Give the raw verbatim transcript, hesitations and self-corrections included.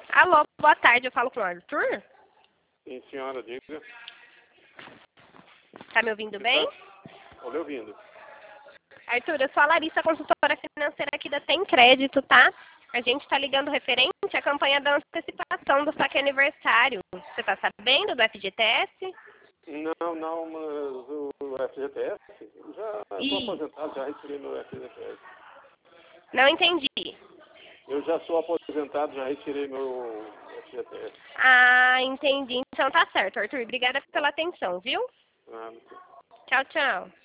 Alô, boa tarde, eu falo com o Arthur? Sim, senhora, diga. Tá me ouvindo bem? Estou lhe ouvindo. Arthur, eu sou a Larissa, consultora financeira aqui da Tem Crédito, tá? A gente tá ligando referente à campanha da antecipação do saque aniversário. Você tá sabendo do F G T S? Não, não, mas o F G T S, já estou Ih, aposentado, já retirei meu F G T S. não entendi. Eu já sou aposentado, já retirei meu F G T S. Ah, entendi. Então tá certo, Arthur. Obrigada pela atenção, viu? Ah, não sei. Tchau, tchau.